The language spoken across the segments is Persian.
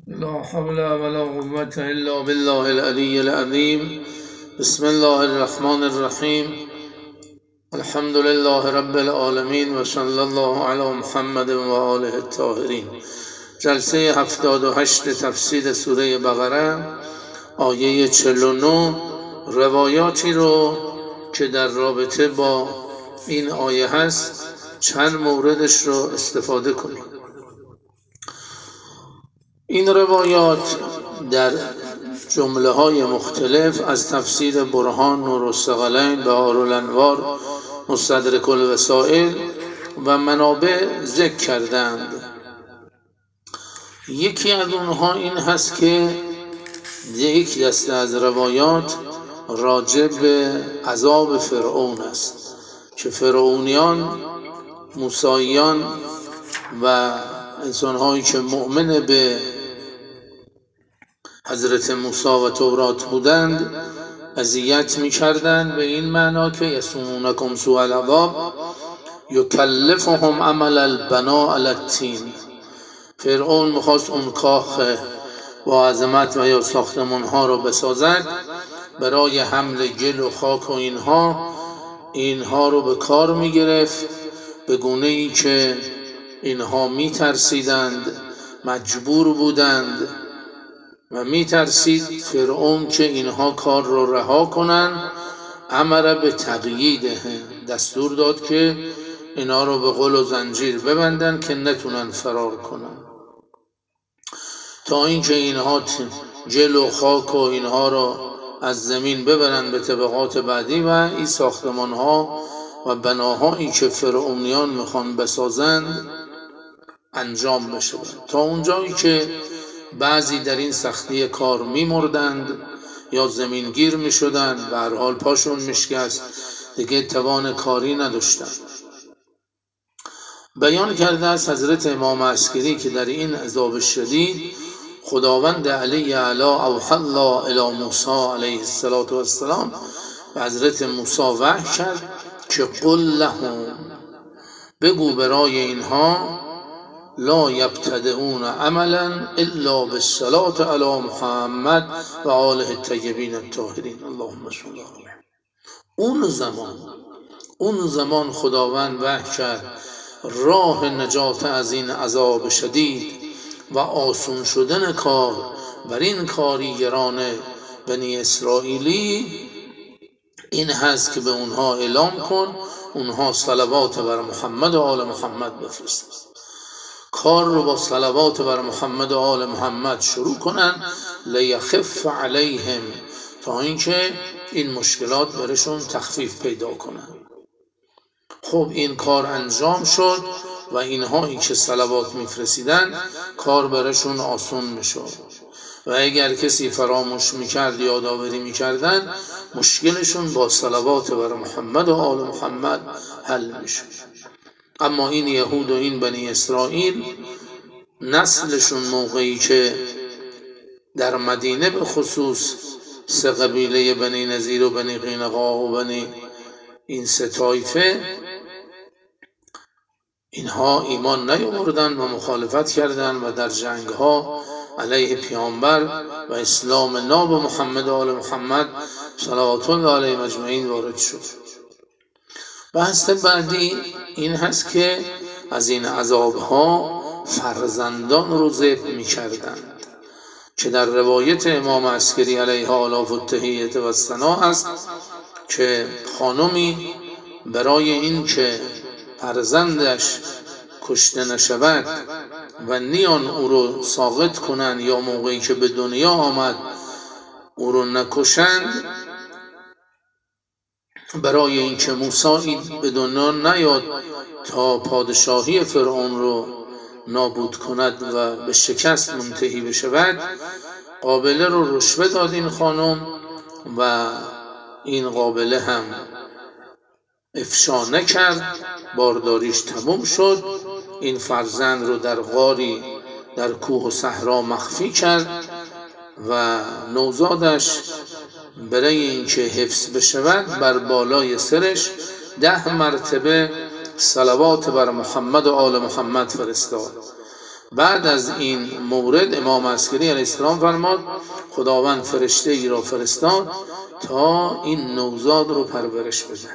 لا حول ولا قوة إلا بالله العلي العظيم. بسم الله الرحمن الرحیم. الحمد لله رب العالمین و صلی الله علی محمد و آله الطاهرین. جلسه 78 تفسیر سوره بقره، آیه 49. روایاتی رو که در رابطه با این آیه هست چند موردش رو استفاده کنیم. این روایات در جمله های مختلف از تفسیر برهان، نور الثقلین، بهار الانوار، مستدرک الوسائل و منابع ذکر کردند. یکی از اونها این هست که یک دسته از روایات راجع به عذاب فرعون است که فرعونیان، موسییان و انسانهایی که مؤمن به حضرت موسی و تورات بودند اذیت می‌کردند، به این معنا که یسومونکم سوء العذاب یکلفهم عمل البناء علی الطین. فرعون میخواست اون کاخ با عظمت و یا ساختمان ها رو بسازد، برای حمل گل و خاک و اینها رو به کار میگرفت، به گونه ای که اینها میترسیدند، مجبور بودند و میترسید فرعون که اینها کار رو رها کنن. امر به تقییده، دستور داد که اینا رو به غل و زنجیر ببندن که نتونن فرار کنن، تا اینکه اینها جل و خاک و اینها رو از زمین ببرن به طبقات بعدی و این ساختمان ها و بناهایی که فرعونیان میخوان بسازند انجام بشه، تا اونجایی که بعضی در این سختی کار میمردند یا زمینگیر میشدند، به هر حال پاشون میشکست، دیگه توان کاری نداشتند. بیان کرده از حضرت امام عسکری که در این عذاب شدید خداوند علی اعلی اوحی الله الی موسی علیه السلام به حضرت موسی وحی کرد که قل لهم، بگو برای اینها، لا یبتدئون عملا الا بالصلاة علی محمد و آله الطیبین الطاهرین اللهم صل علیه. اون زمان خداوند وحی کرد راه نجات از این عذاب شدید و آسون شدن کار بر این کاریگران بنی اسرائیلی این هست که به اونها اعلام کن اونها صلوات بر محمد و آل محمد بفرستند. کار رو با صلوات بر محمد و آل محمد شروع کنن، لیخف علیهم، تا اینکه این مشکلات برشون تخفیف پیدا کنن. خب این کار انجام شد و اینهایی که صلوات میفرستیدن کار برشون آسون میشد و اگر کسی فراموش میکرد یادآوری میکردن مشکلشون با صلوات بر محمد و آل محمد حل میشد. اما این یهود و این بنی اسرائیل نسلشون موقعی که در مدینه به خصوص سه قبیله بنی نذیر و بنی قینقاع و بنی این سه طایفه، اینها ایمان نیاوردند و مخالفت کردند و در جنگ ها علیه پیامبر و اسلام ناب محمد و آل محمد صلوات الله علیهم اجمعین وارد شد. بحث بعدی این هست که از این عذاب ها فرزندان رو ذبح می کردند که در روایت امام عسکری علیه آلاف التحیت و الثنا است که خانمی برای این که فرزندش کشته نشود و نیان او رو ساقط کنند یا موقعی که به دنیا آمد او رو نکشند، برای اینکه موسی به دنیا نیاد تا پادشاهی فرعون رو نابود کند و به شکست منتهی بشود، قابله رو رشوه داد این خانم و این قابله هم افشا نکرد، بارداریش تموم شد. این فرزند رو در غاری در کوه و صحرا مخفی کرد و نوزادش برای اینکه حفظ بشود بر بالای سرش 10 مرتبه صلوات بر محمد و آل محمد فرستاد بعد از این مورد امام عسکری علیه السلام فرماد خداوند فرشته ای را فرستاد تا این نوزاد رو پرورش بده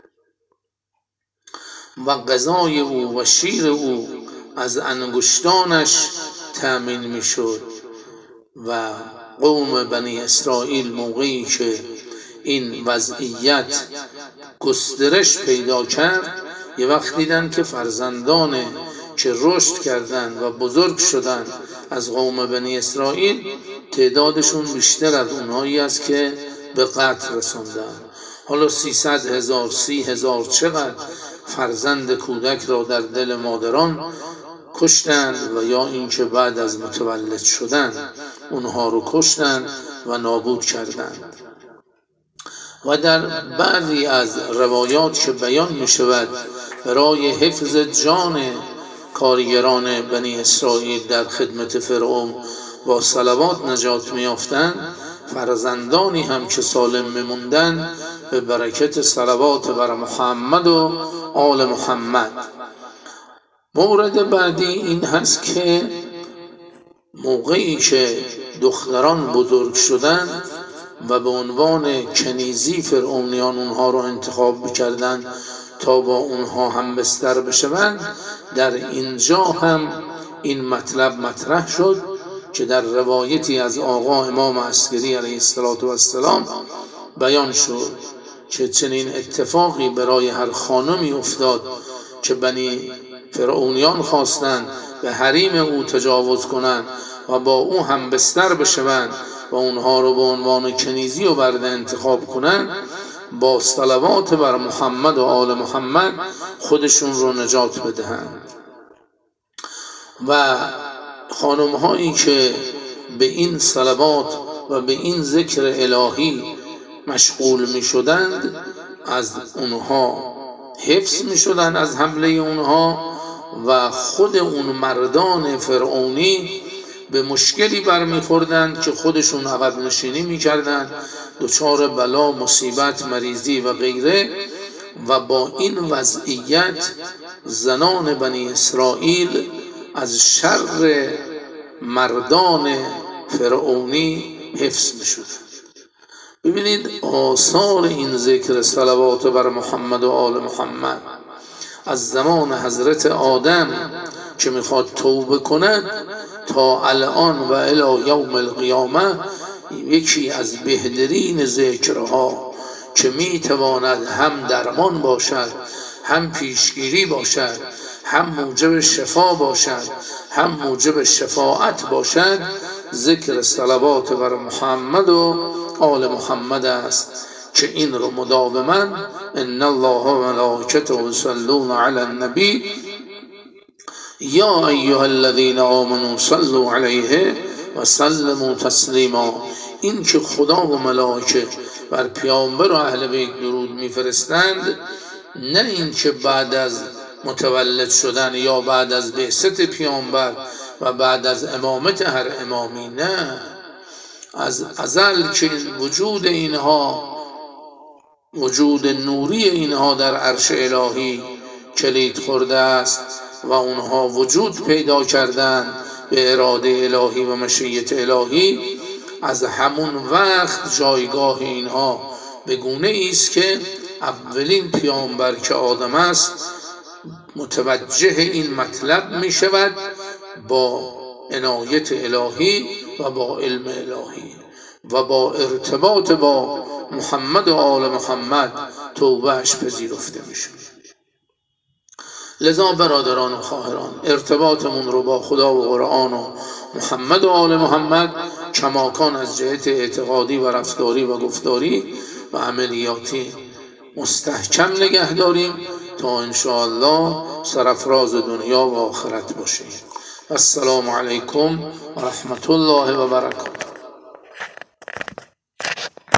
و غذای او و شیر او از انگشتانش تأمین میشد. و قوم بنی اسرائیل موقعی که این وضعیت گسترش پیدا کرد یه وقت دیدن که فرزندان که رشد کردند و بزرگ شدند از قوم بنی اسرائیل تعدادشون بیشتر از اونهایی است که به قتل رسوندن. حالا 300,000 30,000 چقدر فرزند کودک را در دل مادران کشتند و یا اینکه بعد از متولد شدن اونها رو کشتند و نابود کردند. و در بعضی از روایات که بیان می شود برای حفظ جان کارگران بنی اسرائیل در خدمت فرعون با صلوات نجات می یافتند، فرزندانی هم که سالم میموندند به برکت صلوات بر محمد و آل محمد. مورد بعدی این هست که موقعی که دختران بزرگ شدند و به عنوان کنیزی فرعونیان اونها رو انتخاب می‌کردند تا با اونها هم بستر بشوند، در اینجا هم این مطلب مطرح شد که در روایتی از آقا امام عسکری علیه السلام بیان شد که چنین اتفاقی برای هر خانمی افتاد که بنی فرعونیان خواستند به حریم او تجاوز کنند و با او هم بستر بشوند و اونها رو به عنوان کنیزی و برده انتخاب کنند، با صلوات بر محمد و آل محمد خودشون رو نجات بدهند. و خانم هایی که به این صلوات و به این ذکر الهی مشغول می شدند از اونها حفظ می شدند از حمله اونها و خود اون مردان فرعونی به مشکلی برمیخوردند که خودشون عقب نشینی میکردند، دچار بلا، مصیبت، مریضی و غیره. و با این وضعیت زنان بنی اسرائیل از شر مردان فرعونی حفظ میشدند. ببینید آثار این ذکر صلوات بر محمد و آل محمد از زمان حضرت آدم که میخواد توبه کند تا الان و الی یوم القیامه یکی از بهترین ذکرها که میتواند هم درمان باشد، هم پیشگیری باشد، هم موجب شفا باشد، هم موجب شفاعت باشد، ذکر صلوات بر محمد و آل محمد است که این رو مداوما ان الله و ملائکته یصلون علی النبی یا ایها الذین آمنوا صلوا علیه و سلموا تسلیما. این که خدا و ملائکه بر پیامبر و اهل بیت درود میفرستند، نه این که بعد از متولد شدن یا بعد از بعثت پیامبر و بعد از امامت هر امامی، نه، از ازل که وجود اینها، وجود نوری اینها در عرش الهی کلید خورده است و اونها وجود پیدا کردند به اراده الهی و مشیت الهی. از همون وقت جایگاه اینها به گونه است که اولین پیامبر که آدم است متوجه این مطلب می شود با عنایت الهی و با علم الهی و با ارتباط با محمد و آل محمد توبهش پذیرفته می شود. لذا برادران و خواهران، ارتباطمون رو با خدا و قرآن و محمد و آل محمد کماکان از جهت اعتقادی و رفتاری و گفتاری و عملیاتی مستحکم نگه داریم تا انشاءالله سرفراز دنیا و آخرت باشیم. السلام علیکم و رحمت الله و برکاته.